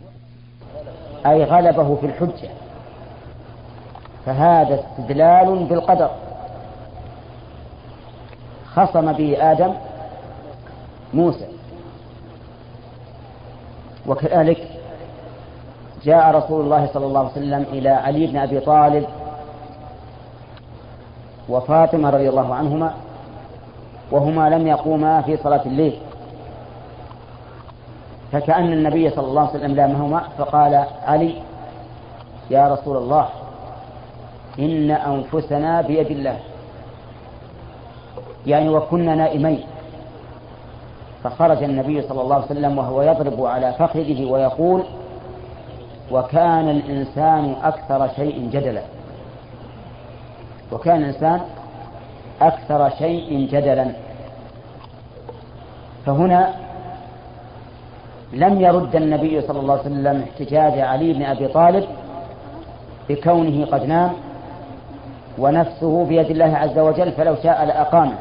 أي غلبه في الحجة، فهذا استدلال بالقدر. خصم به آدم موسى. وكذلك جاء رسول الله صلى الله عليه وسلم إلى علي بن أبي طالب وفاطمة رضي الله عنهما وهما لم يقوما في صلاة الليل، فكأن النبي صلى الله عليه وسلم لامهما فقال علي: يا رسول الله، إن أنفسنا بيد الله، يعني وكنا نائمين. فخرج النبي صلى الله عليه وسلم وهو يضرب على فخذه ويقول: وكان الإنسان أكثر شيء جدلا. وكان الإنسان أكثر شيء جدلا. فهنا لم يرد النبي صلى الله عليه وسلم احتجاج علي بن أبي طالب بكونه قد نام ونفسه بيد الله عز وجل فلو شاء لأقامه.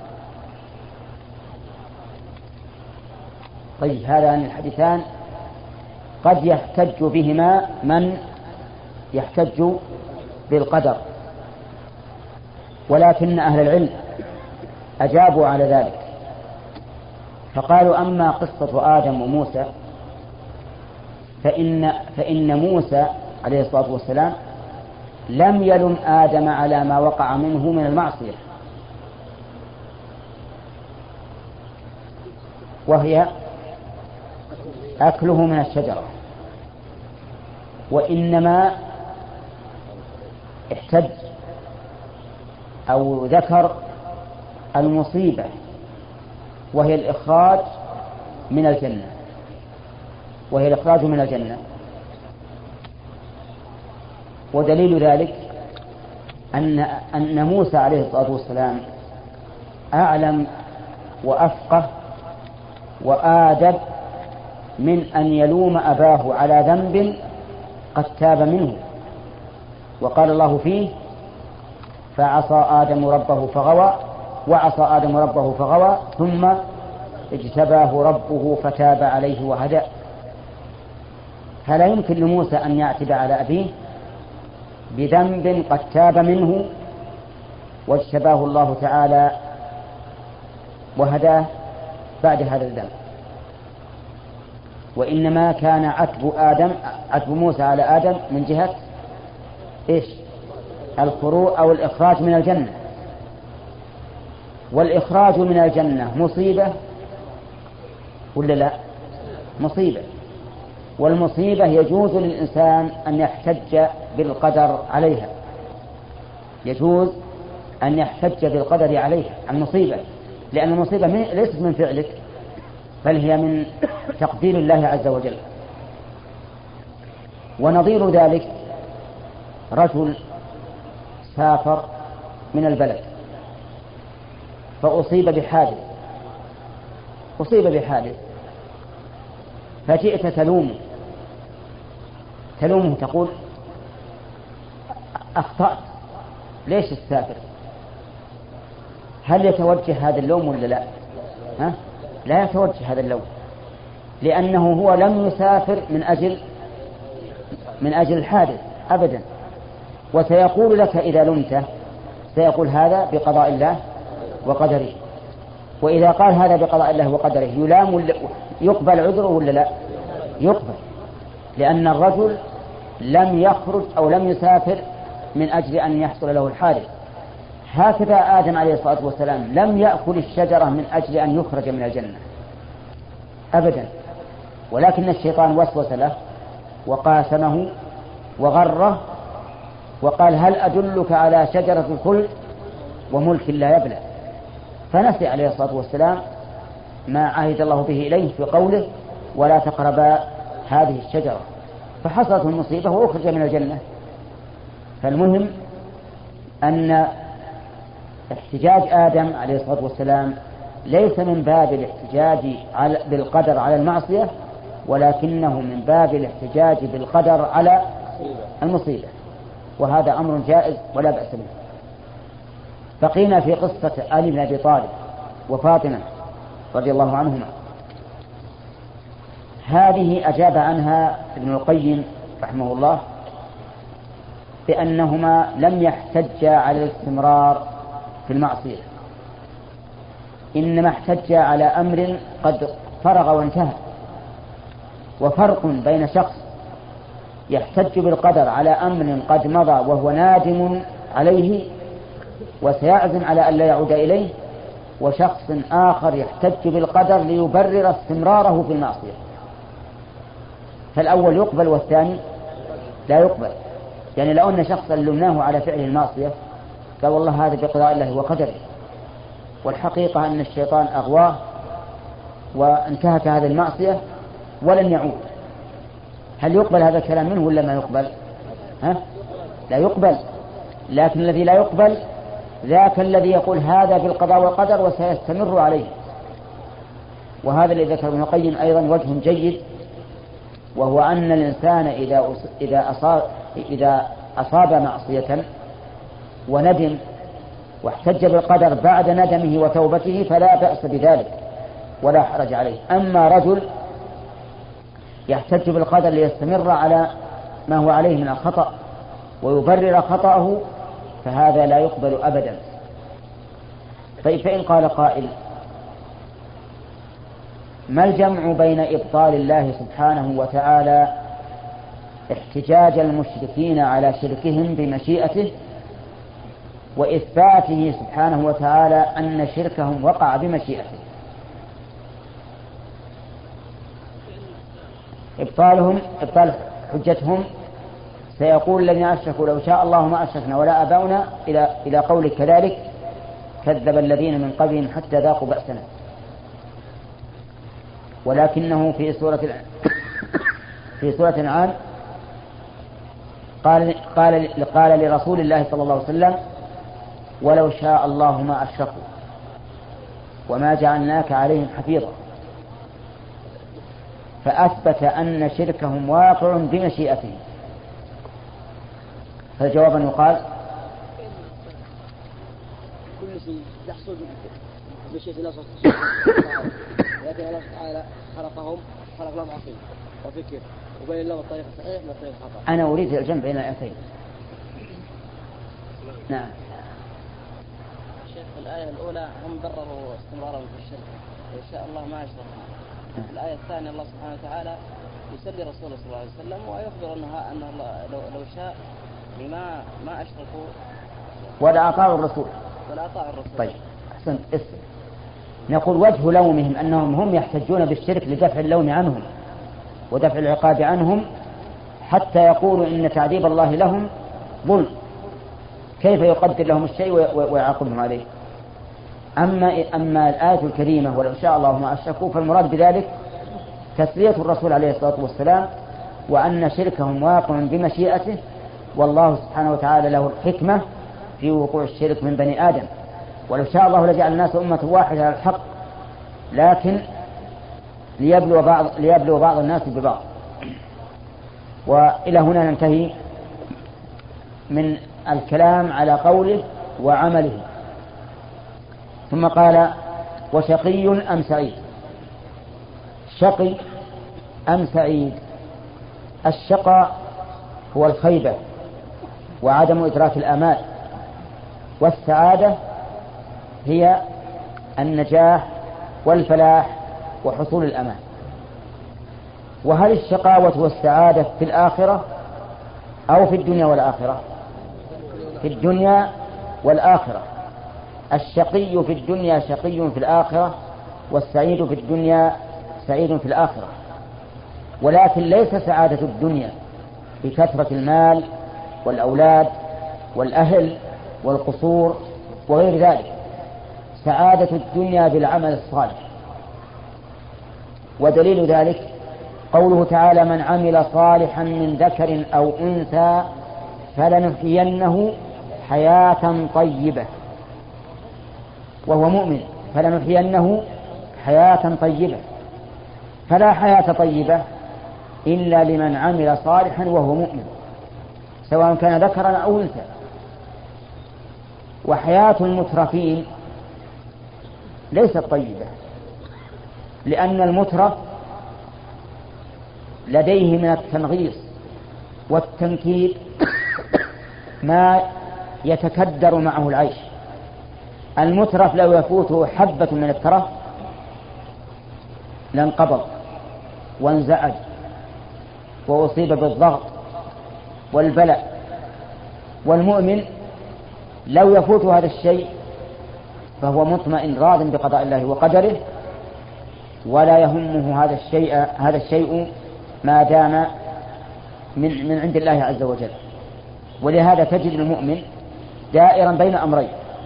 طيب، هذان الحديثان قد يحتج بهما من يحتج بالقدر، ولكن أهل العلم أجابوا على ذلك فقالوا: أما قصة آدم وموسى فإن موسى عليه الصلاة والسلام لم يلم آدم على ما وقع منه من المعصية، وهي أكله من الشجرة، وإنما احتج أو ذكر المصيبة وهي الإخراج من الجنة، ودليل ذلك أن موسى عليه الصلاة والسلام أعلم وأفقه وآدب من أن يلوم أباه على ذنب قد تاب منه. وقال الله فيه: فعصى آدم ربه فغوى وعصى آدم ربه فغوى ثم اجتباه ربه فتاب عليه وهدى. فلا يمكن لموسى أن يعتب على أبيه بذنب قد تاب منه واجتباه الله تعالى وهداه بعد هذا الذنب، وإنما كان عتب موسى على آدم من جهة إيش؟ الخروج أو الإخراج من الجنة. والإخراج من الجنة مصيبة ولا لا؟ مصيبة. والمصيبة يجوز للإنسان أن يحتج بالقدر عليها، يجوز أن يحتج بالقدر عليها المصيبة، لأن المصيبة ليست من فعلك بل هي من تقدير الله عز وجل. ونظير ذلك رجل سافر من البلد فأصيب بحادث فجئت تلومه تقول: أخطأت، ليش تسافر؟ هل يتوجه هذا اللوم ولا لا؟ لا يتوجه هذا اللوم، لأنه هو لم يسافر من أجل الحادث أبدا. وسيقول لك إذا لمته سيقول: هذا بقضاء الله وقدره. وإذا قال هذا بقضاء الله وقدره يلام يقبل عذره ولا لا؟ يقبل، لأن الرجل لم يخرج أو لم يسافر من أجل أن يحصل له الحادث. هكذا آدم عليه الصلاة والسلام لم يأكل الشجرة من أجل أن يخرج من الجنة أبدا، ولكن الشيطان وسوس له وقاسمه وغره وقال: هل أدلك على شجرة الخلد وملك لا يبلى؟ فنسي عليه الصلاة والسلام ما عهد الله به إليه في قوله: ولا تقربا هذه الشجرة، فحصلت المصيبة وأخرج من الجنة. فالمهم أن احتجاج آدم عليه الصلاة والسلام ليس من باب الاحتجاج بالقدر على المعصية، ولكنه من باب الاحتجاج بالقدر على المصيبة، وهذا أمر جائز ولا بأس به. بقينا في قصة علي بن أبي طالب وفاطمة رضي الله عنهما. هذه أجاب عنها ابن القيم رحمه الله بأنهما لم يحتجا على الاستمرار في المعصية، إنما احتجا على أمر قد فرغ وانتهى. وفرق بين شخص يحتج بالقدر على أمر قد مضى وهو نادم عليه وسيعزم على أن لا يعود إليه، وشخص آخر يحتج بالقدر ليبرر استمراره في المعصية، فالأول يقبل والثاني لا يقبل. يعني لو أن شخصا لمناه على فعل المعصية قال والله هذا بقضاء الله وقدره، والحقيقة أن الشيطان أغواه وانتهك هذه المعصية ولن يعود، هل يقبل هذا الكلام منه ولا ما يقبل؟ لا يقبل. لكن الذي لا يقبل ذاك الذي يقول هذا بالقضاء والقدر وسيستمر عليه. وهذا الذي ذكر ابن القيم أيضا وجه جيد، وهو أن الإنسان إذا أصاب معصية وندم واحتج بالقدر بعد ندمه وتوبته فلا بأس بذلك ولا حرج عليه. أما رجل يحتج بالقدر ليستمر على ما هو عليه من الخطأ ويبرر خطأه فهذا لا يقبل أبدا. فإن قال قائل ما الجمع بين إبطال الله سبحانه وتعالى احتجاج المشركين على شركهم بمشيئته وإثباته سبحانه وتعالى أن شركهم وقع بمشيئته؟ إبطال حجتهم سيقول الذين أشركوا لو شاء الله ما أشركنا ولا آباؤنا إلى قولك كذلك كذب الذين من قبلهم حتى ذاقوا بأسنا. ولكنه في سورة الأنعام قال لرسول الله صلى الله عليه وسلم ولو شاء الله ما أشركوا وما جعلناك عليهم حفيظا، فأثبت أن شركهم واقع بمشيئته. فالجواب أن يقال كل شيء يحصل بمشيئة الله سبحانه وتعالى، لكن الله تعالى خلق لهم عقل وفكر وبين لهم الطريق الصحيح من الطريق الخطأ. أنا أريد الجمع بين الآيتين. نعم. شيخ الآية الأولى هم برروا استمرارهم في الشرك إن شاء الله ما أشركوا. الآية الثانية الله سبحانه وتعالى يسلي رسوله صلى الله عليه وسلم ويخبر أن الله لو شاء ما أشركوا ولا أطاعوا الرسول. طيب أحسنت. نقول وجه لومهم أنهم هم يحتجون بالشرك لدفع اللوم عنهم ودفع العقاب عنهم حتى يقولوا إن تعذيب الله لهم ظلم، كيف يقدر لهم الشيء ويعاقبهم عليه؟ أما الآية الكريمة ولو شاء الله ما أشركوا فالمراد بذلك تسلية الرسول عليه الصلاة والسلام وأن شركهم واقع بمشيئته، والله سبحانه وتعالى له الحكمة في وقوع الشرك من بني آدم. ولو شاء الله لجعل الناس أمة واحدة على الحق، لكن ليبلو بعض الناس ببعض. وإلى هنا ننتهي من الكلام على قوله وعمله. ثم قال وشقي أم سعيد؟ شقي أم سعيد؟ الشقاء هو الخيبة وعدم إدراك الآمال، والسعادة هي النجاح والفلاح وحصول الأمان. وهل الشقاوة والسعادة في الآخرة أو في الدنيا والآخرة؟ في الدنيا والآخرة. الشقي في الدنيا شقي في الآخرة، والسعيد في الدنيا سعيد في الآخرة. ولكن ليس سعادة الدنيا بكثرة المال والأولاد والأهل والقصور وغير ذلك، سعادة الدنيا بالعمل الصالح. ودليل ذلك قوله تعالى من عمل صالحا من ذكر أو أنثى فلنحيينه حياة طيبة، وهو مؤمن، فلنحيينه حياة طيبة. فلا حياة طيبة إلا لمن عمل صالحا وهو مؤمن سواء كان ذكرا أو أنثى. وحياة المترفين ليست طيبة، لأن المترف لديه من التنغيص والتنكيد ما يتكدر معه العيش. المترف لو يفوته حبة من الترف لانقبض وانزعج وأصيب بالضغط والبلاء. والمؤمن لو يفوت هذا الشيء فهو مطمئن راض بقضاء الله وقدره، ولا يهمه هذا الشيء ما دام من عند الله عز وجل. ولهذا تجد المؤمن دائرا بين أمرين: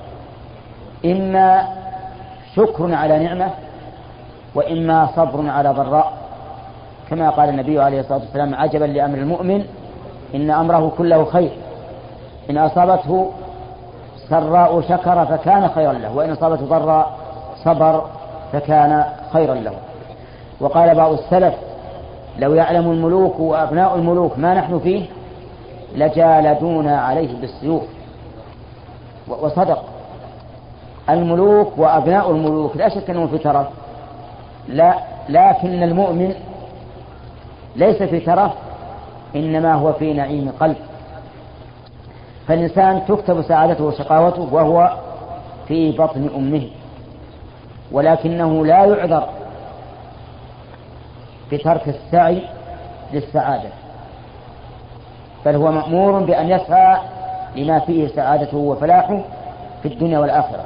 إما شكر على نعمة، وإما صبر على ضراء، كما قال النبي عليه الصلاة والسلام: عجبا لأمر المؤمن إن أمره كله خير، إن أصابته سراء شكر فكان خيرا له، وإن أصابته ضراء صبر فكان خيرا له. وقال بعض السلف: لو يعلم الملوك وأبناء الملوك ما نحن فيه لجالدونا عليه بالسيوف. وصدق، الملوك وأبناء الملوك لا شك أنهم في ترف، لكن المؤمن ليس في ترف، إنما هو في نعيم قلب. فالإنسان تكتب سعادته وشقاوته وهو في بطن أمه، ولكنه لا يعذر بترك السعي للسعادة، بل هو مأمور بأن يسعى لما فيه سعادته وفلاحه في الدنيا والآخرة.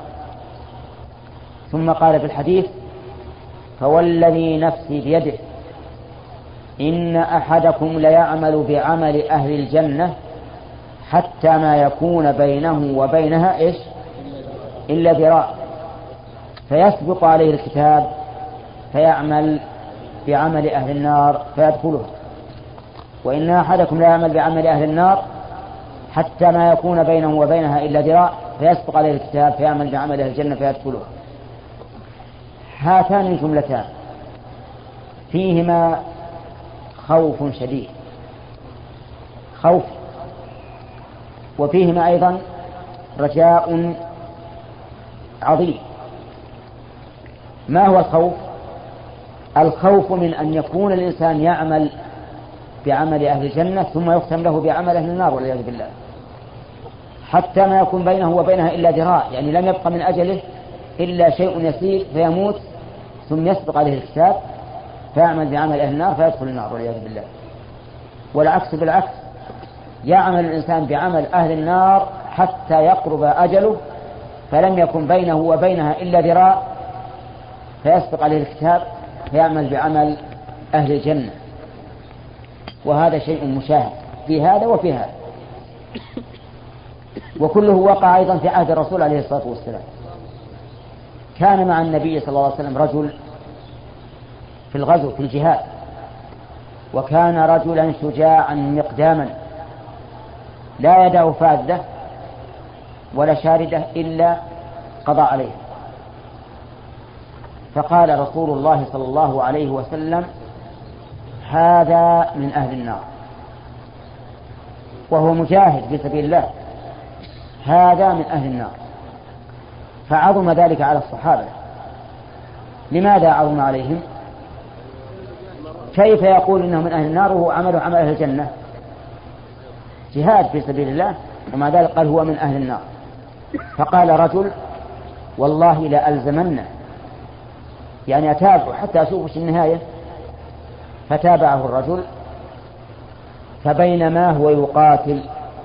ثم قال في الحديث: فوالذي نفسي بيده إن أحدكم ليعمل بعمل أهل الجنة حتى ما يكون بينه وبينها إلا ذراع، فيسبق عليه الكتاب فيعمل بعمل أهل النار فيدخلها. وإن أحدكم لا يعمل بعمل أهل النار حتى ما يكون بينه وبينها إلا ذراع، فيسبق عليه الكتاب فيعمل بعمل أهل الجنة فيدخلها. هاتان الجملتان فيهما خوف شديد، خوف، وفيهما أيضا رجاء عظيم. ما هو الخوف؟ الخوف من أن يكون الإنسان يعمل بعمل أهل الجنة ثم يختم له بعمل أهل النار والعياذ بالله، حتى ما يكون بينه وبينها إلا ذراع، يعني لم يبق من أجله إلا شيء يسير فيموت، ثم يسبق عليه الكتاب فيعمل بعمل أهل النار فيدخل النار والعياذ بالله. والعكس بالعكس، يعمل الإنسان بعمل أهل النار حتى يقرب أجله فلم يكن بينه وبينها إلا ذراع، فيسبق عليه الكتاب فيعمل بعمل أهل الجنة. وهذا شيء مشاهد في هذا وفي هذا، وكله وقع أيضا في عهد الرسول عليه الصلاة والسلام. كان مع النبي صلى الله عليه وسلم رجل في الغزو في الجهاد، وكان رجلا شجاعا مقداما لا يدع فاذة ولا شاردة إلا قضى عليه. فقال رسول الله صلى الله عليه وسلم: هذا من أهل النار، وهو مجاهد في سبيل الله، هذا من أهل النار. فعظم ذلك على الصحابة. لماذا عظم عليهم؟ كيف يقول إنه من أهل النار وهو عمل أهل الجنة؟ جهاد في سبيل الله ومع ذلك قال هو من أهل النار. فقال رجل: والله لا ألزمنه، يعني أتابعه حتى أشوف النهاية. فتابعه الرجل، فبينما هو يقاتل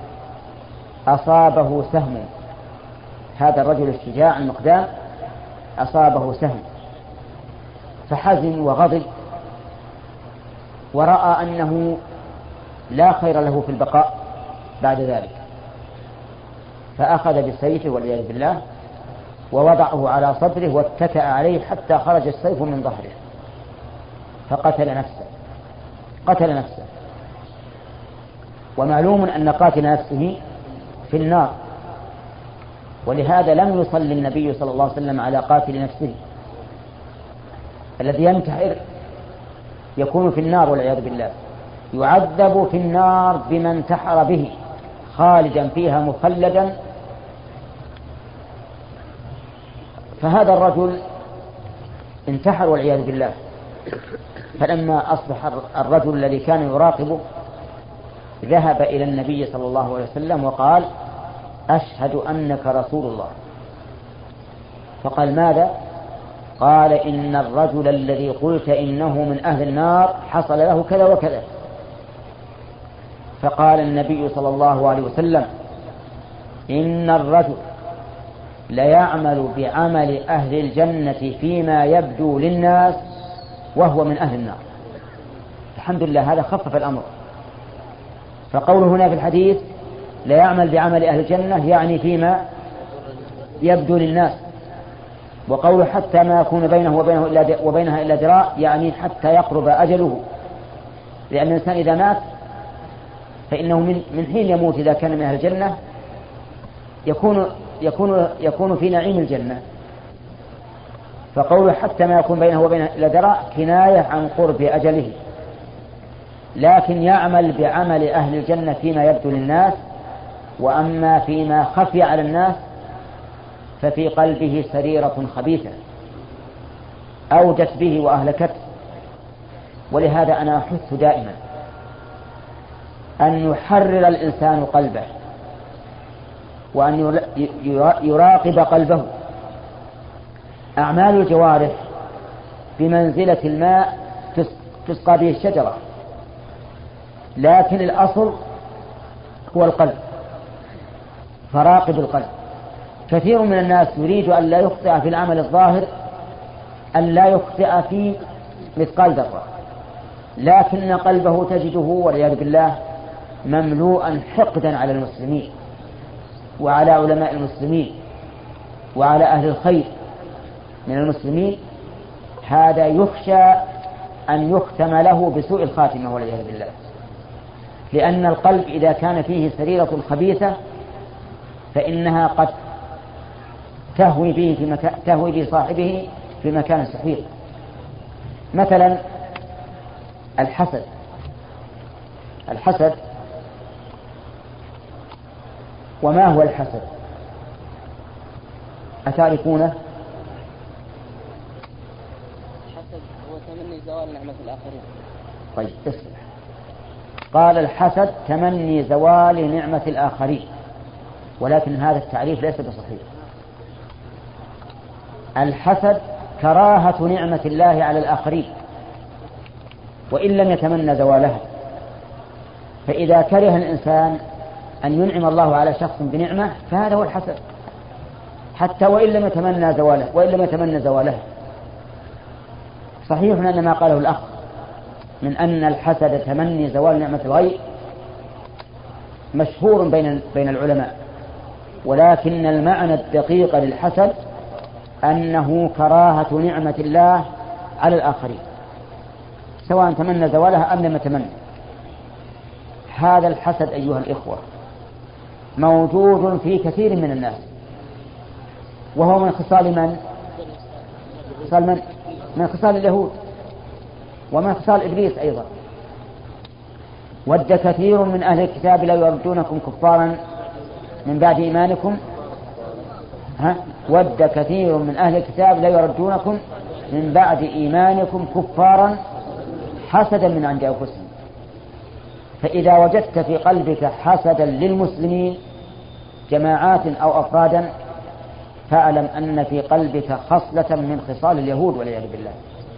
أصابه سهم، هذا الرجل الشجاع المقدام أصابه سهم، فحزن وغضب ورأى أنه لا خير له في البقاء بعد ذلك، فأخذ بسيفه والعياذ بالله ووضعه على صدره واتكأ عليه حتى خرج السيف من ظهره، فقتل نفسه. ومعلوم أن قاتل نفسه في النار، ولهذا لم يصلي النبي صلى الله عليه وسلم على قاتل نفسه. الذي ينتحر يكون في النار والعياذ بالله، يعذب في النار بما انتحر به خالدا فيها مخلدا. فهذا الرجل انتحر والعياذ بالله فلما أصبح الرجل الذي كان يراقبه ذهب إلى النبي صلى الله عليه وسلم وقال: أشهد أنك رسول الله. فقال: ماذا؟ قال: إن الرجل الذي قلت إنه من أهل النار حصل له كذا وكذا. فقال النبي صلى الله عليه وسلم: إن الرجل ليعمل بعمل أهل الجنة فيما يبدو للناس وهو من أهل النار. الحمد لله، هذا خفف الأمر. فقوله هنا في الحديث ليعمل بعمل أهل الجنة يعني فيما يبدو للناس، وقوله حتى ما يكون بينه وبينها إلا ذراع يعني حتى يقرب أجله، لأن الإنسان إذا مات فإنه من حين يموت إذا كان من أهل الجنة يكون في نعيم الجنة. فقوله حتى ما يكون بينه وبينها إلا ذراع كناية عن قرب أجله، لكن يعمل بعمل أهل الجنة فيما يبدو للناس، وأما فيما خفي على الناس ففي قلبه سريرة خبيثة أودت به وأهلكته. ولهذا أنا أحث دائما أن يحرر الإنسان قلبه، وأن يراقب قلبه. أعمال الجوارح بمنزلة الماء تسقى به الشجرة، لكن الأصل هو القلب، فراقب القلب. كثير من الناس يريد أن لا يخطئ في العمل الظاهر، أن لا يخطئ في مثقال ذرة، لكن قلبه تجده والعياذ بالله مملوءا حقدا على المسلمين وعلى علماء المسلمين وعلى أهل الخير من المسلمين. هذا يخشى أن يختم له بسوء الخاتمة والعياذ بالله، لأن القلب إذا كان فيه سريرة خبيثة فإنها قد تهوي به صاحبه في مكان سحيق. مثلا الحسد. وما هو الحسد؟ أتعرفونه؟ الحسد هو تمني زوال نعمة الآخرين. طيب اسمع، قال الحسد تمني زوال نعمة الآخرين، ولكن هذا التعريف ليس بصحيح. الحسد كراهة نعمة الله على الآخرين وإن لم يتمنى زوالها. فإذا كره الإنسان أن ينعم الله على شخص بنعمة فهذا هو الحسد، حتى وإن لم يتمنى زوالها. صحيح أن ما قاله الأخ من أن الحسد تمني زوال نعمة الغير مشهور بين العلماء، ولكن المعنى الدقيق للحسد أنه كراهة نعمة الله على الآخرين سواء تمنى زوالها أم لم يتمنى. هذا الحسد أيها الإخوة موجود في كثير من الناس، وهو من خصال من خصال اليهود ومن خصال إبليس أيضا. ود كثير من أهل الكتاب لو يردونكم كفارا من بعد إيمانكم ود كثير من أهل الكتاب لا يردونكم من بعد إيمانكم كفارا حسدا من عند أنفسهم. فإذا وجدت في قلبك حسدا للمسلمين جماعات أو أفرادا فاعلم أن في قلبك خصلة من خصال اليهود والعياذ بالله،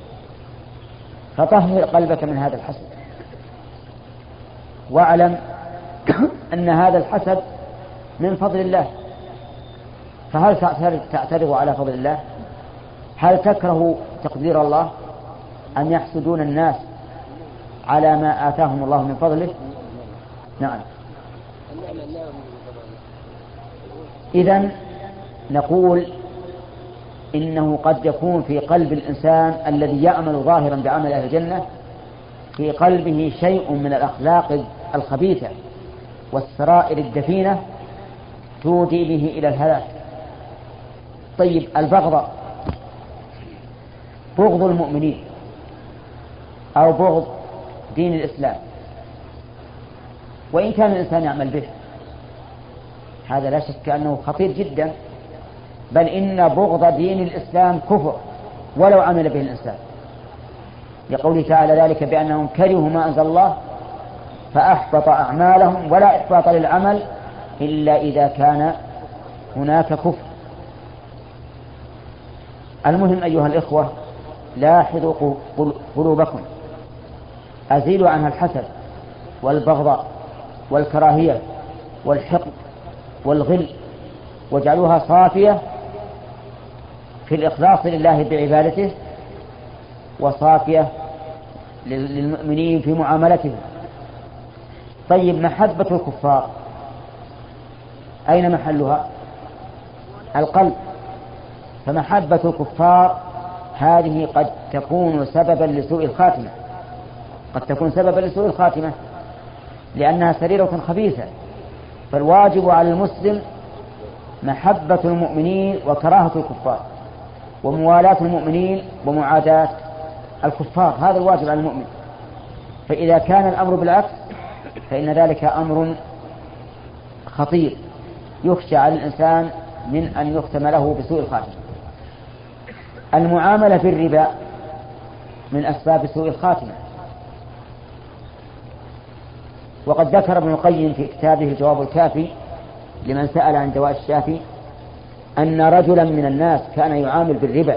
فطهر قلبك من هذا الحسد، واعلم أن هذا الحسد من فضل الله. فهل تعترض على فضل الله؟ هل تكره تقدير الله أن يحسدون الناس على ما آتاهم الله من فضله؟ نعم. إذن نقول إنه قد يكون في قلب الإنسان الذي يعمل ظاهرا بعمل أهل الجنة في قلبه شيء من الأخلاق الخبيثة والسرائر الدفينة تودي به إلى الهلاك. طيب، بغض المؤمنين أو بغض دين الإسلام، وإن كان الإنسان يعمل به، هذا لا شك أنه خطير جدا، بل إن بغض دين الإسلام كفر ولو عمل به الإنسان. لقوله تعالى ذلك بأنهم كرهوا ما أنزل الله فأحبط أعمالهم، ولا إحباط للعمل إلا إذا كان هناك كفر. المهم أيها الإخوة، لاحظوا قلوبكم، أزيلوا عنها الحسد والبغضاء والكراهية والحقد والغل، واجعلوها صافية في الإخلاص لله بعبادته، وصافية للمؤمنين في معاملتهم. طيب، محبة الكفار أين محلها؟ القلب. فمحبة الكفار هذه قد تكون سببا لسوء الخاتمة، قد تكون سببا لسوء الخاتمة لأنها سريرة خبيثة. فالواجب على المسلم محبة المؤمنين وكراهة الكفار، وموالاة المؤمنين ومعاداة الكفار، هذا الواجب على المؤمن. فإذا كان الأمر بالعكس فإن ذلك أمر خطير يخشى على الإنسان من أن يختم له بسوء الخاتمة. المعاملة في الربا من أسباب سوء الخاتمة، وقد ذكر ابن القيم في كتابه الجواب الكافي لمن سأل عن دواء الشافي أن رجلا من الناس كان يعامل بالربا،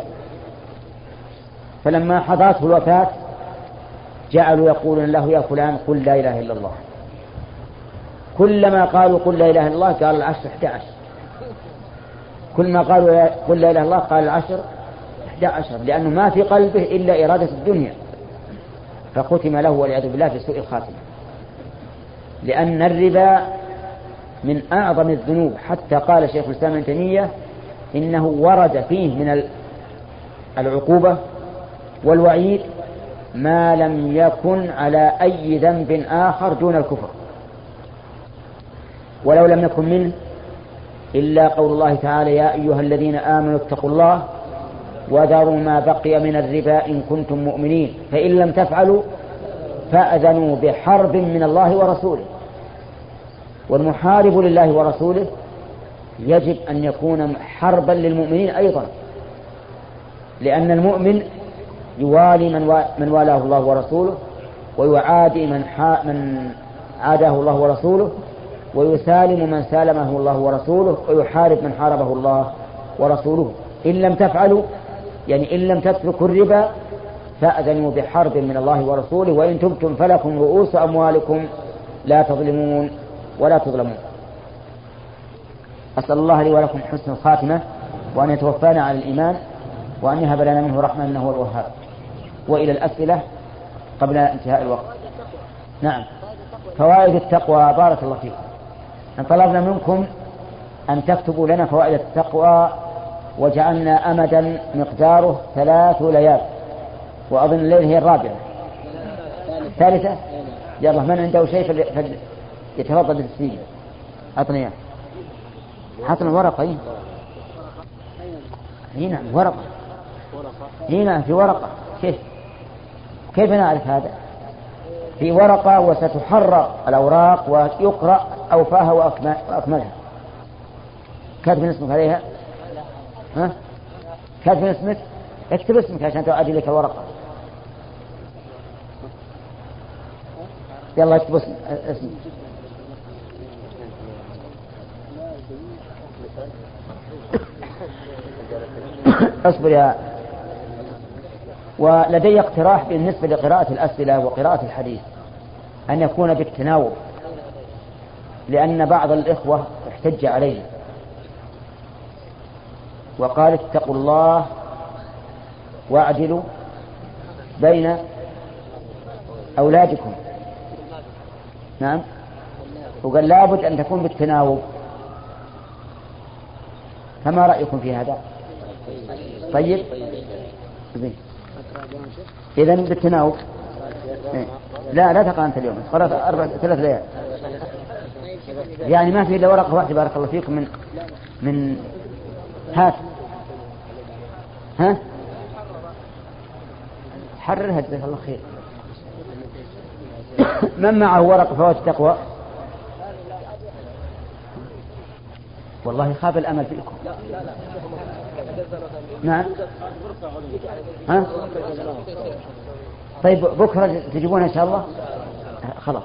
فلما حضرته الوفاة جعلوا يقولون له يا فلان قل لا إله إلا الله. كلما قالوا قل لا إله إلا الله قال العشر 11، كل ما قالوا قل لا إله إلا الله قال العشر 11، لأنه ما في قلبه إلا إرادة الدنيا، فختم له والعياذ بالله بسوء الخاتمة. لأن الربا من أعظم الذنوب، حتى قال شيخ الإسلام ابن تيمية إنه ورد فيه من العقوبة والوعيد ما لم يكن على أي ذنب آخر دون الكفر، ولو لم يكن منه إلا قول الله تعالى يا أيها الذين آمنوا اتقوا الله وذروا ما بقي من الربا إن كنتم مؤمنين فإن لم تفعلوا فأذنوا بحرب من الله ورسوله. والمحارب لله ورسوله يجب أن يكون حربا للمؤمنين أيضا، لأن المؤمن يوالي من والاه الله ورسوله، ويعادي من عاداه الله ورسوله، ويسالم من سالمه الله ورسوله، ويحارب من حاربه الله ورسوله. إن لم تفعلوا يعني إن لم تتركوا الربا فأذنوا بحرب من الله ورسوله وإن تبتم فلكم رؤوس أموالكم لا تظلمون ولا تظلمون. أسأل الله لي ولكم حسن الخاتمة، وأن يتوفانا على الإيمان، وأن يهب لنا منه رحمة إنه هو الوهاب. وإلى الأسئلة قبل انتهاء الوقت. نعم، فوائد التقوى. بارك الله فيكم. أن طلبنا منكم أن تكتبوا لنا فوائد التقوى، وجعلنا أمدا مقداره 3 ليال، وأظن الليل هي الرابعة الثالثة. يلا، من عنده شيء يتفضل بالتسجيل. أعطني إياه. حطنا ورقة. هنا ورقة. هنا في ورقة. كيف نعرف هذا؟ في ورقة وستحرر الأوراق ويقرأ أوفاها وأكملها. كاتب اسمك عليها؟ ها؟ كاتب اسمك؟ اكتب اسمك عشان تؤدي لك الورقة. يلا اكتب اسمك. اصبر يا. ولدي اقتراح بالنسبة لقراءة الأسئلة وقراءة الحديث أن يكون بالتناوب، لأن بعض الإخوة احتج عليه وقال اتقوا الله واعدلوا بين أولادكم. نعم، وقال لابد أن تكون بالتناوب. فما رأيكم في هذا؟ طيب، إذن بالتناوب. لا تقرأ أنت اليوم، قرأت 3 ليال، يعني ما في إلا ورقة واحدة. بارك الله فيكم. من هات. ها، حررها جزاك الله خير. من معه ورقة فوائد التقوى؟ والله خاب الأمل فيكم. نعم. ها؟ طيب بكرة تجيبونها إن شاء الله. خلاص.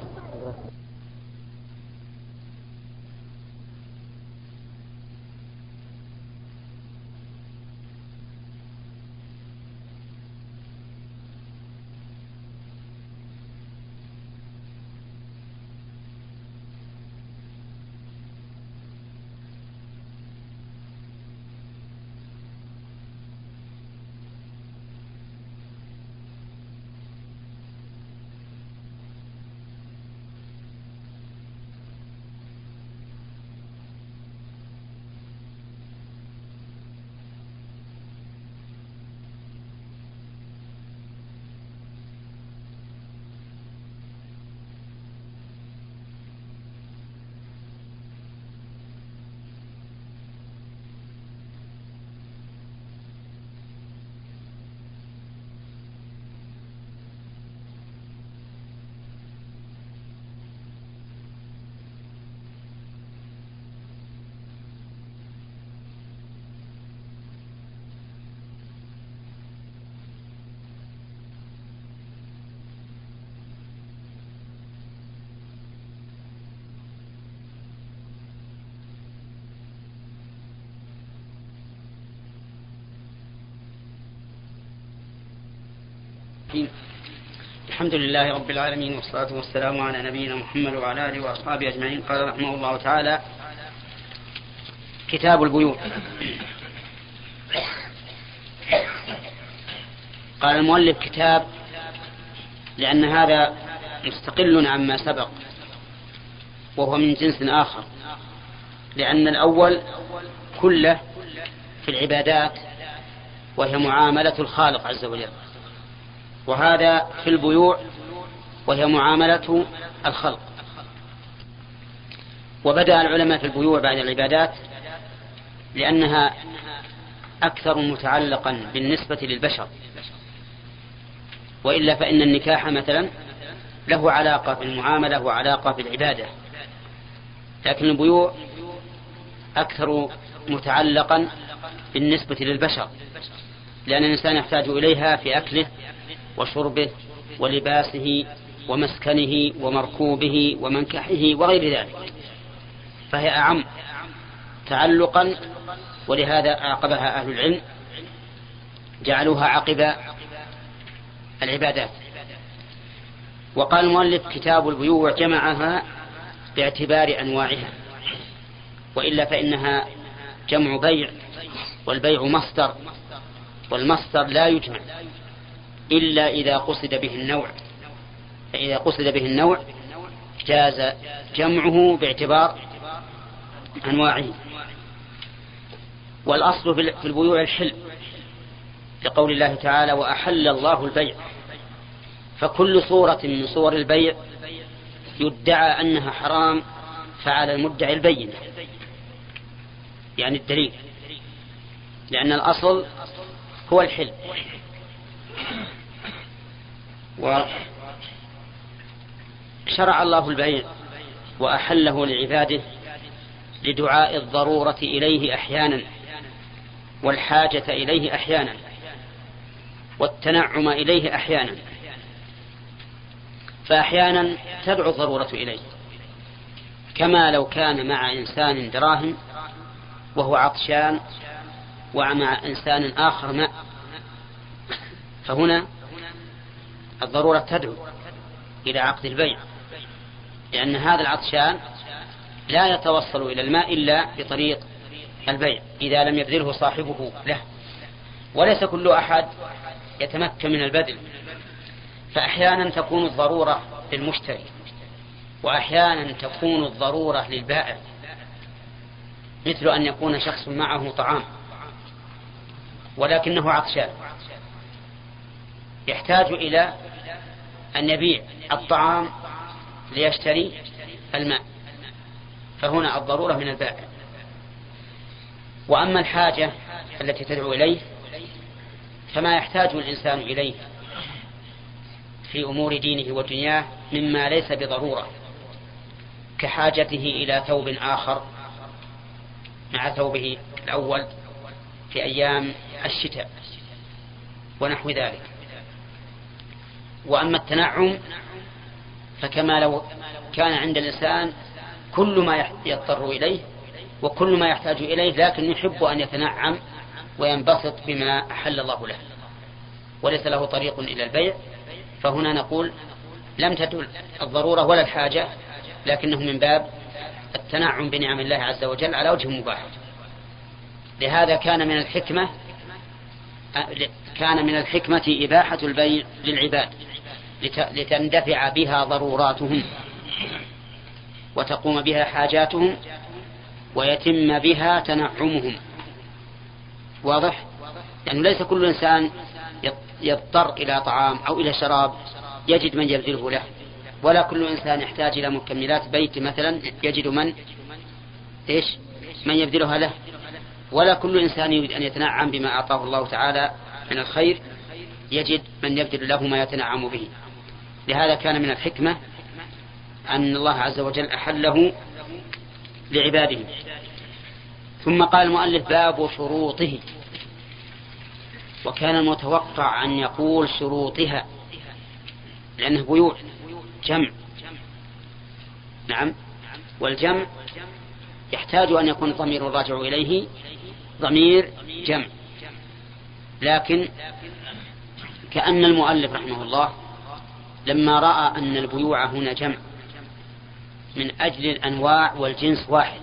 الحمد لله رب العالمين، والصلاة والسلام على نبينا محمد وعلى آله وأصحابه أجمعين. قال رحمه الله تعالى: كتاب البيوع. قال المؤلف كتاب لأن هذا مستقل عما سبق، وهو من جنس آخر، لأن الأول كله في العبادات وهي معاملة الخالق عز وجل، وهذا في البيوع وهي معاملة الخلق. وبدأ العلماء في البيوع بعد العبادات لأنها أكثر متعلقا بالنسبة للبشر، وإلا فإن النكاح مثلا له علاقة بالمعاملة وعلاقة بالعبادة، لكن البيوع أكثر متعلقا بالنسبة للبشر، لأن الإنسان يحتاج إليها في أكله وشربه ولباسه ومسكنه ومركوبه ومنكحه وغير ذلك، فهي أعم تعلقا، ولهذا عاقبها أهل العلم، جعلوها عقب العبادات. وقال المؤلف كتاب البيوع جمعها باعتبار أنواعها، وإلا فإنها جمع بيع، والبيع مصدر، والمصدر لا يجمع إلا إذا قصد به النوع، فإذا قصد به النوع جاز جمعه باعتبار أنواعه. والأصل في البيوع الحل، لقول الله تعالى: وأحل الله البيع. فكل صورة من صور البيع يدعى أنها حرام فعلى المدعي البينة، يعني الدليل، لأن الأصل هو الحل. وشرع الله البيع وأحله لعباده لدعاء الضرورة إليه أحيانا، والحاجة إليه أحيانا، والتنعم إليه أحيانا. فأحيانا تدعو الضرورة إليه، كما لو كان مع إنسان دراهم وهو عطشان ومع إنسان آخر ماء، فهنا الضرورة تدعو إلى عقد البيع، لأن هذا العطشان لا يتوصل إلى الماء إلا بطريق البيع إذا لم يبذله صاحبه له، وليس كل أحد يتمكن من البذل. فأحيانا تكون الضرورة للمشتري، وأحيانا تكون الضرورة للبائع، مثل أن يكون شخص معه طعام ولكنه عطشان، يحتاج إلى أن يبيع الطعام ليشتري الماء، فهنا الضرورة من البائع. وأما الحاجة التي تدعو إليه فما يحتاج الإنسان إليه في أمور دينه ودنياه مما ليس بضرورة، كحاجته إلى ثوب آخر مع ثوبه الأول، في أيام الشتاء ونحو ذلك. وأما التنعم فكما لو كان عند الإنسان كل ما يضطر إليه وكل ما يحتاج إليه، لكن يحب أن يتنعم وينبسط بما أحل الله له وليس له طريق إلى البيع، فهنا نقول لم تدل الضرورة ولا الحاجة، لكنه من باب التنعم بنعم الله عز وجل على وجه مباح. لهذا كان من الحكمة إباحة البيع للعباد لتندفع بها ضروراتهم وتقوم بها حاجاتهم ويتم بها تنعمهم. واضح؟ يعني ليس كل إنسان يضطر إلى طعام أو إلى شراب يجد من يبذله له، ولا كل إنسان يحتاج إلى مكملات بيت مثلا يجد من يبذلها له، ولا كل إنسان يريد أن يتنعم بما أعطاه الله تعالى من الخير يجد من يبذل له ما يتنعم به. لهذا كان من الحكمة أن الله عز وجل أحله لعباده. ثم قال المؤلف باب شروطه، وكان المتوقع أن يقول شروطها لأنه بيوع جمع. نعم، والجمع يحتاج أن يكون الضمير الراجع إليه ضمير جمع، لكن كأن المؤلف رحمه الله لما رأى أن البيوع هنا جمع من أجل الأنواع والجنس واحد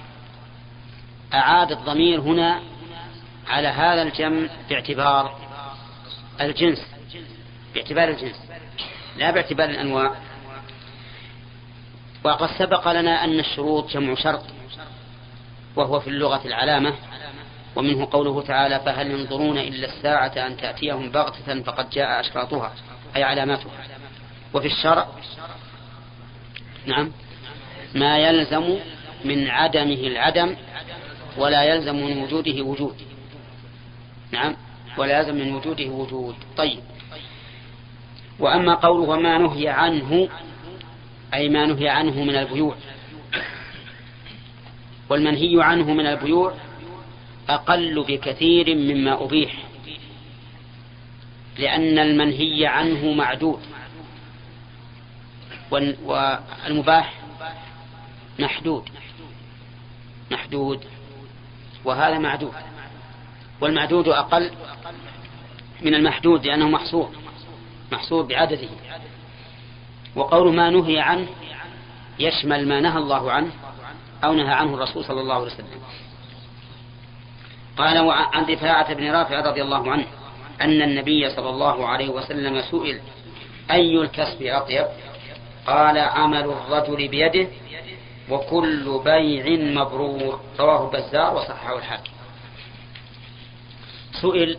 أعاد الضمير هنا على هذا الجمع باعتبار الجنس لا باعتبار الأنواع. وقد سبق لنا أن الشروط جمع شرط، وهو في اللغة العلامة، ومنه قوله تعالى فهل ينظرون إلا الساعة أن تأتيهم بغتة فقد جاء أشراطها أي علاماتها. وفي الشرع نعم ما يلزم من عدمه العدم ولا يلزم من وجوده وجود. نعم، ولا يلزم من وجوده وجود. طيب، وأما قوله وما نهي عنه أي ما نهي عنه من البيوع، والمنهي عنه من البيوع أقل بكثير مما أبيح، لأن المنهي عنه معدود والمباح محدود وهذا معدود، والمعدود أقل من المحدود لأنه محصور بعدده. وقول ما نهي عنه يشمل ما نهى الله عنه أو نهى عنه الرسول صلى الله عليه وسلم. قال عن رفاعة بن رافع رضي الله عنه أن النبي صلى الله عليه وسلم سئل أي الكسب أطيب؟ قال عمل الرجل بيده وكل بيع مبرور. رواه البزار وصححه الحاكم. سئل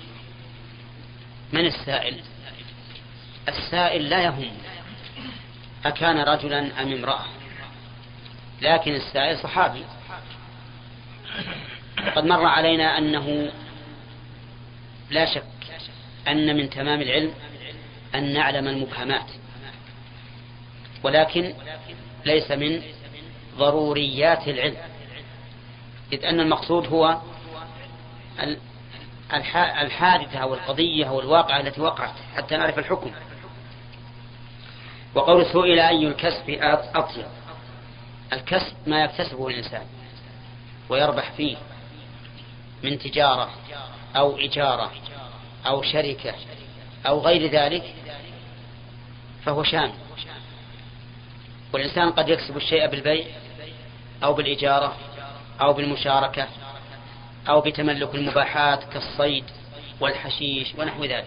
من السائل؟ السائل لا يهم أكان رجلا أم امرأة، لكن السائل صحابي. قد مر علينا أنه لا شك أن من تمام العلم أن نعلم المبهمات، ولكن ليس من ضروريات العلم، إذ أن المقصود هو الحادثة أو القضية أو الواقعة التي وقعت حتى نعرف الحكم. وقول سئل أي الكسب أطيب؟ الكسب ما يكتسبه الإنسان ويربح فيه من تجارة أو إجارة أو شركة أو غير ذلك فهو شامل. والإنسان قد يكسب الشيء بالبيع أو بالإجارة أو بالمشاركة أو بتملك المباحات كالصيد والحشيش ونحو ذلك.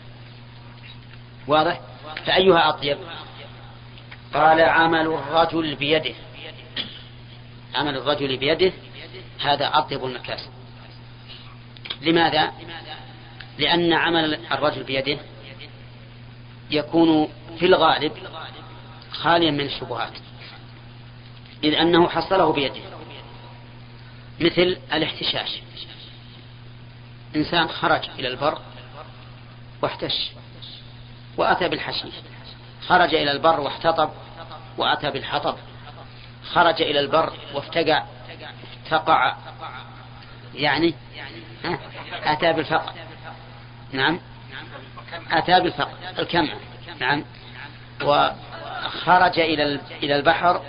واضح؟ فأيها أطيب؟ قال عمل الرجل بيده. عمل الرجل بيده هذا أطيب المكاسب. لماذا؟ لأن عمل الرجل بيده يكون في الغالب خاليا من الشبهات، إذ أنه حصله بيده، مثل الاحتشاش. إنسان خرج إلى البر واحتش وأتى بالحشيش، خرج إلى البر واحتطب وأتى بالحطب، خرج إلى البر وافتقع، يعني أتى بالفقر. نعم، أتى بالفقر الكمع. نعم. وخرج إلى البحر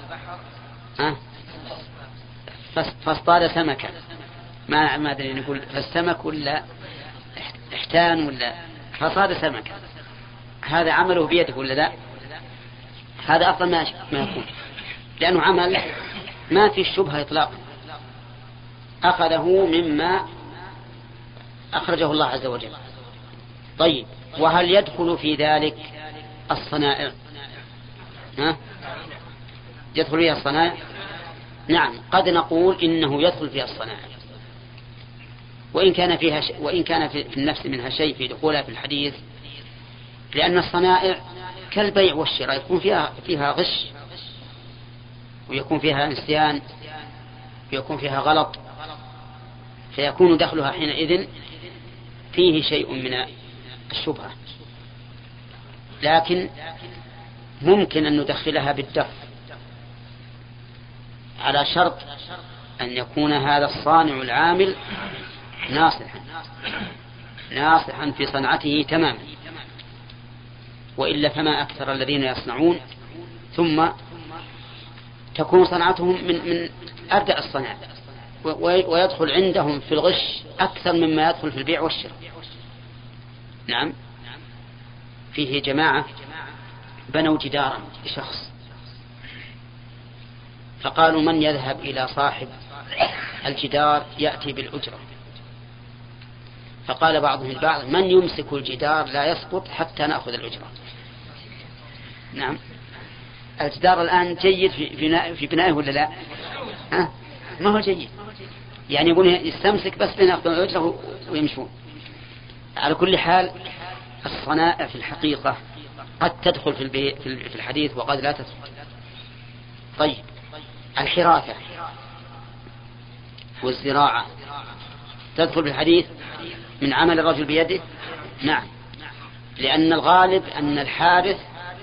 فاصطاد سمكا، ما أدري نقول فالسمك ولا احتان ولا فصاد سمكا، هذا عمله بيده ولا لا؟ هذا أفضل ما يكون، لأنه عمل ما في الشبهة إطلاقا، أخذه مما أخرجه الله عز وجل. طيب، وهل يدخل في ذلك الصنائع؟ يدخل فيها الصنائع؟ نعم، قد نقول إنه يدخل فيها الصنائع، وإن كان في النفس منها شيء في دخولها في الحديث، لأن الصنائع كالبيع والشراء يكون فيها غش، ويكون فيها نسيان، ويكون فيها غلط، فيكون دخلها حينئذ فيه شيء من الشبهة. لكن ممكن أن ندخلها بالدف، على شرط أن يكون هذا الصانع العامل ناصحا في صنعته تماما، وإلا فما أكثر الذين يصنعون ثم تكون صنعتهم من أبدأ الصناعة، ويدخل عندهم في الغش أكثر مما يدخل في البيع والشراء. نعم. فيه جماعة بنوا جدارا لشخص، فقالوا من يذهب إلى صاحب الجدار يأتي بالأجرة، فقال بعضهم البعض من يمسك الجدار لا يسقط حتى نأخذ الأجرة. نعم. الجدار الآن جيد في بنائه ولا لا؟ ما هو جيد، يعني يقول يستمسك بس بين يأخذ الأجرة ويمشون. على كل حال الصنائع في الحقيقة قد تدخل في الحديث وقد لا تدخل. طيب، الحراثة والزراعة تدخل في الحديث من عمل الرجل بيده؟ نعم، لأن الغالب أن الحارث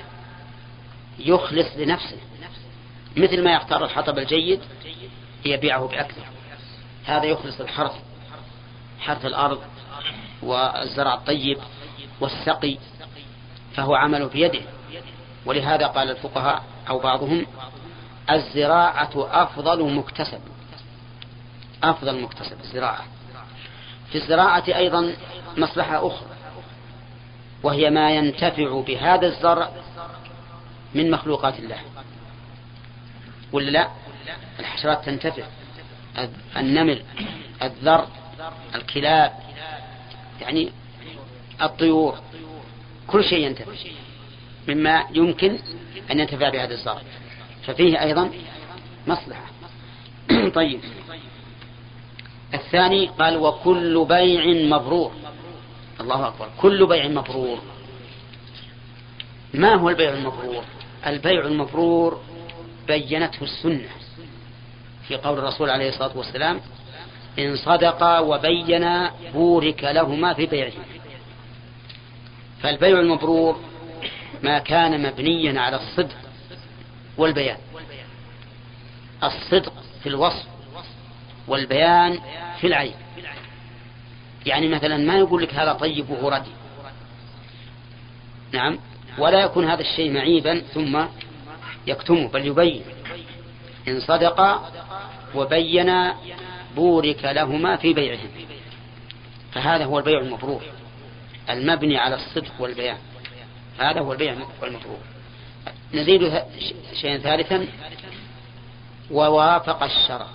يخلص لنفسه، مثل ما يختار الحطب الجيد يبيعه بأكثر، هذا يخلص حرث الأرض والزرع الطيب والسقي، فهو عمله بيده. ولهذا قال الفقهاء أو بعضهم الزراعة أفضل مكتسب الزراعة. في الزراعة أيضا مصلحة أخرى، وهي ما ينتفع بهذا الزرع من مخلوقات الله، ولا لا؟ الحشرات تنتفع، النمل، الذر، الكلاب، يعني الطيور، كل شيء ينتفع مما يمكن أن ينتفع بهذا الزرع، ففيه أيضا مصلحة. طيب، الثاني قال وكل بيع مبرور. الله أكبر، كل بيع مبرور. ما هو البيع المبرور؟ البيع المبرور بينته السنة في قول الرسول عليه الصلاة والسلام إن صدقا وبينا بورك لهما في بيعهما. فالبيع المبرور ما كان مبنيا على الصدق والبيان، الصدق في الوصف والبيان في العيب. يعني مثلا ما يقول لك هذا طيب وهو ردي، نعم، ولا يكون هذا الشيء معيبا ثم يكتمه، بل يبين إن صدقا وبينا بورك لهما في بيعهم. فهذا هو البيع المبرور المبني على الصدق والبيان، هذا هو البيع المبرور. نزيد شيئا ثالثا ووافق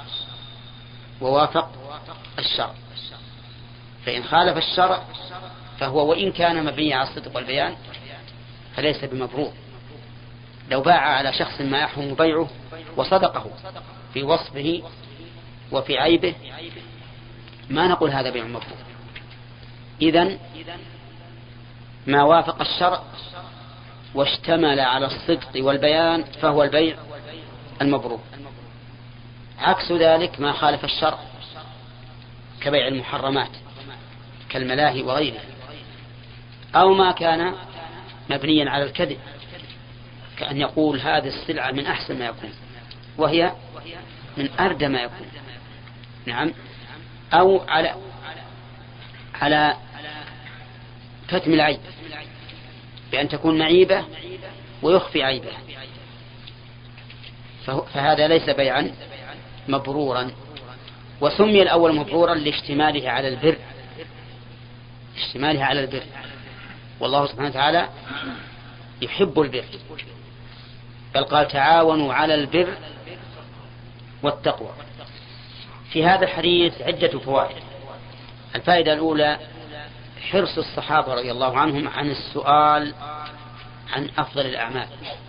الشرع، فإن خالف الشرع فهو وإن كان مبني على الصدق والبيان فليس بمبرور. لو باع على شخص ما يحرم بيعه وصدقه في وصفه وفي عيبه ما نقول هذا بيع مبرور. إذن ما وافق الشرع واشتمل على الصدق والبيان فهو البيع المبرور. عكس ذلك ما خالف الشرع كبيع المحرمات كالملاهي وغيره، أو ما كان مبنيا على الكذب كأن يقول هذه السلعة من أحسن ما يكون وهي من أردى ما يكون، نعم، أو على على كتم العيب بأن تكون معيبة ويخفي عيبه، فهذا ليس بيعا مبرورا. وسمي الأول مبرورا لاشتماله على البر، اشتماله على البر، والله سبحانه وتعالى يحب البر، بل قال تعاونوا على البر والتقوى. في هذا الحديث عدة فوائد. الفائدة الأولى حرص الصحابة رضي الله عنهم عن السؤال عن أفضل الأعمال،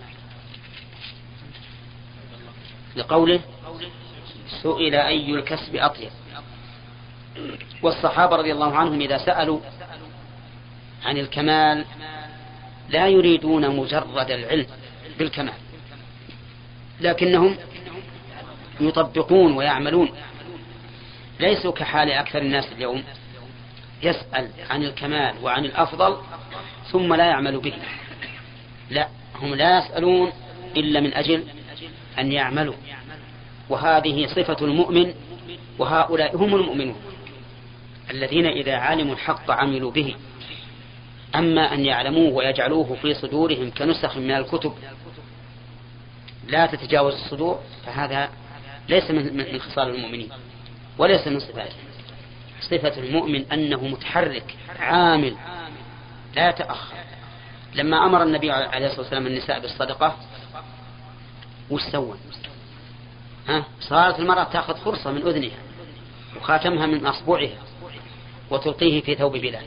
لقوله سئل أي الكسب أطيب. والصحابة رضي الله عنهم إذا سألوا عن الكمال لا يريدون مجرد العلم بالكمال، لكنهم يطبقون ويعملون، ليسوا كحال أكثر الناس اليوم يسأل عن الكمال وعن الأفضل ثم لا يعمل به. لا، هم لا يسألون إلا من أجل أن يعملوا، وهذه صفة المؤمن، وهؤلاء هم المؤمنون الذين إذا علموا الحق عملوا به. أما أن يعلموه ويجعلوه في صدورهم كنسخ من الكتب لا تتجاوز الصدور، فهذا ليس من خصال المؤمنين وليس من صفاته. صفة المؤمن أنه متحرك عامل لا يتأخر. لما أمر النبي عليه الصلاة والسلام النساء بالصدقة وش سوى؟ صارت المرأة تأخذ خرصة من أذنها وخاتمها من أصبعها وتلقيه في ثوب بلال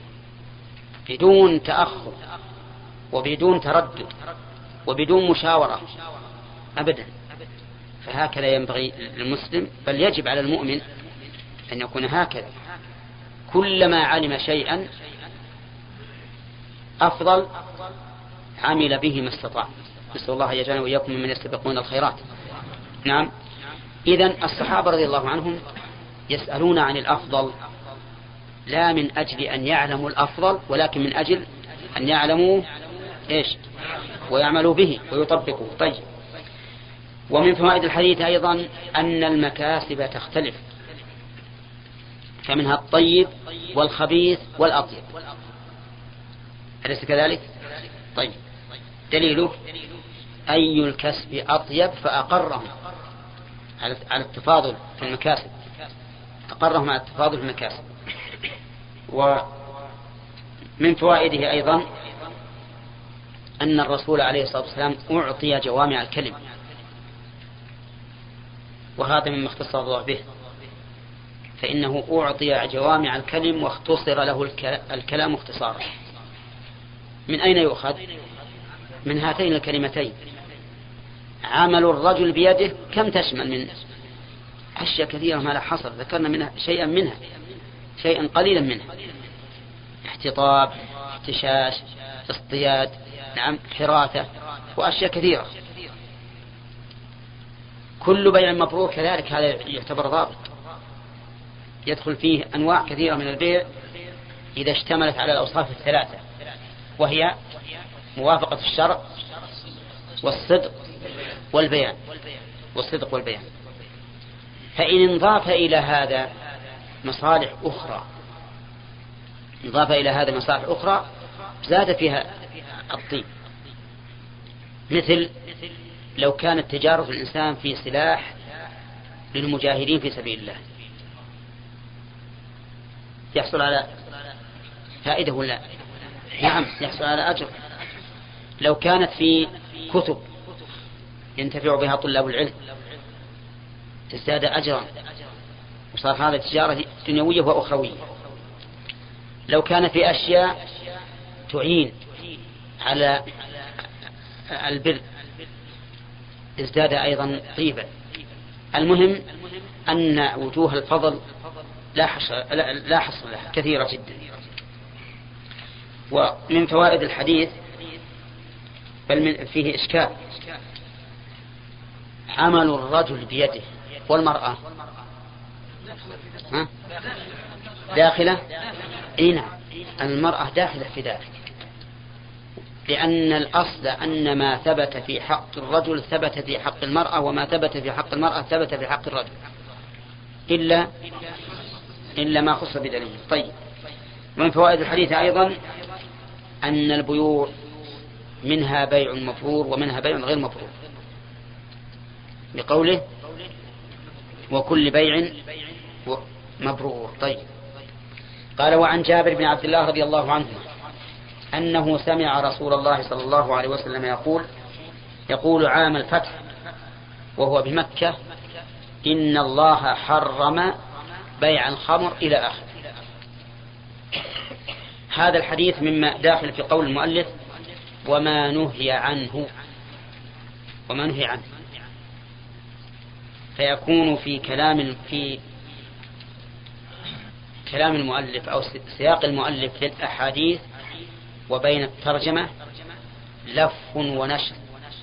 بدون تأخر وبدون تردد وبدون مشاورة أبدا. فهكذا ينبغي للمسلم، بل يجب على المؤمن أن يكون هكذا، كلما علم شيئا أفضل عمل به ما استطاع. نسأل الله يجعلنا وإياكم ممن يستبقون الخيرات. نعم، إذن الصحابة رضي الله عنهم يسألون عن الأفضل لا من أجل أن يعلموا الأفضل، ولكن من أجل أن يعلموا إيش ويعملوا به ويطبقوا. طيب، ومن فوائد الحديث أيضا أن المكاسب تختلف، فمنها الطيب والخبيث والأطيب، أليس كذلك؟ طيب، دليله أي الكسب أطيب فأقرهم على التفاضل في المكاسب، أقرهم على التفاضل في المكاسب. ومن فوائده أيضا أن الرسول عليه الصلاة والسلام أعطي جوامع الكلم، وهذا مما اختص الله به، فإنه أعطي جوامع الكلم واختصر له الكلام اختصارا. من أين يؤخذ؟ من هاتين الكلمتين. عمل الرجل بيده كم تشمل من أشياء كثيرة ما لا حصر، ذكرنا منها شيئا قليلا منها: احتطاب، احتشاش، اصطياد، نعم، حراثة، وأشياء كثيرة. كل بيع مبرور كذلك هذا يعتبر ضابط، يدخل فيه أنواع كثيرة من البيع إذا اشتملت على الأوصاف الثلاثة، وهي موافقة الشرع والصدق والبيان. فإن انضاف إلى هذا مصالح أخرى زاد فيها الطيب، مثل لو كانت تجارة الإنسان في سلاح للمجاهدين في سبيل الله يحصل على فائدة ولا؟ نعم، يحصل على أجر. لو كانت في كتب ينتفع بها طلاب العلم تزداد أجرا، وصار هذا تجارة دنيوية وأخروية. لو كان في أشياء تعين على البر ازداد أيضا طيبا. المهم أن وجوه الفضل لا حصر لها، كثيرة جدا. ومن فوائد الحديث، بل فيه إشكال: عمل الرجل بيده والمرأة داخلة. نعم، المرأة داخلة في ذلك، لأن الأصل أن ما ثبت في حق الرجل ثبت في حق المرأة، وما ثبت في حق المرأة ثبت في حق الرجل، إلا ما خص بدليل. طيب، ومن فوائد الحديث أيضا أن البيوع منها بيع مبرور ومنها بيع غير مبرور، بقوله وكل بيع مبرور. طيب، قال وعن جابر بن عبد الله رضي الله عنه أنه سمع رسول الله صلى الله عليه وسلم يقول عام الفتح وهو بمكة: إن الله حرم بيع الخمر إلى آخر. هذا الحديث مما داخل في قول المؤلف وما نهي عنه، فيكون في كلام المؤلف أو سياق المؤلف للأحاديث وبين الترجمة لف ونشر،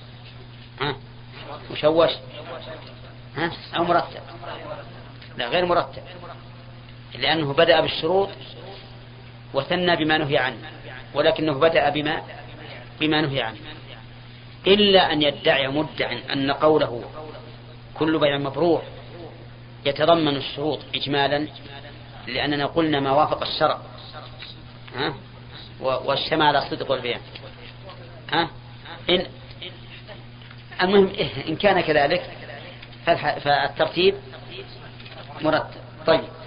مشوش أو مرتب؟ لا، غير مرتب، لأنه بدأ بالشروط وثنى بما نهي عنه، ولكنه بدأ بما نهي عنه، إلا أن يدعي مدع أن قوله كل بيع مبرور يتضمن الشروط إجمالا، لأننا قلنا ما وافق الشرع والشمال على الصدق والبيان. المهم إن كان كذلك فالترتيب مرتب. طيب،